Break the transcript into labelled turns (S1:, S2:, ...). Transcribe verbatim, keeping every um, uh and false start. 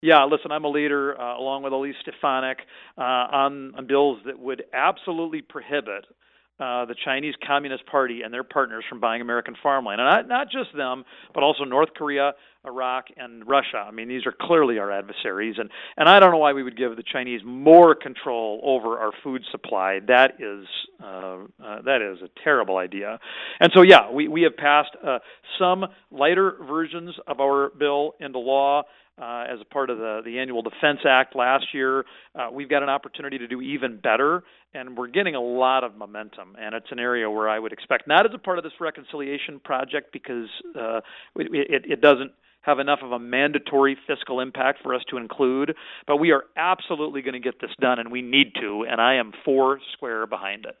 S1: Yeah, listen, I'm a leader, uh, along with Elise Stefanik, uh, on, on bills that would absolutely prohibit uh, the Chinese Communist Party and their partners from buying American farmland. And not, not just them, but also North Korea, Iraq, and Russia. I mean, these are clearly our adversaries. And, and I don't know why we would give the Chinese more control over our food supply. That is uh, uh, that is a terrible idea. And so, yeah, we, we have passed uh, some lighter versions of our bill into law. Uh, as a part of the, the Annual Defense Act last year. Uh, we've got an opportunity to do even better, and we're getting a lot of momentum. And it's an area where I would expect, not as a part of this reconciliation project, because uh, it, it doesn't have enough of a mandatory fiscal impact for us to include, but we are absolutely going to get this done, and we need to, and I am four square behind it.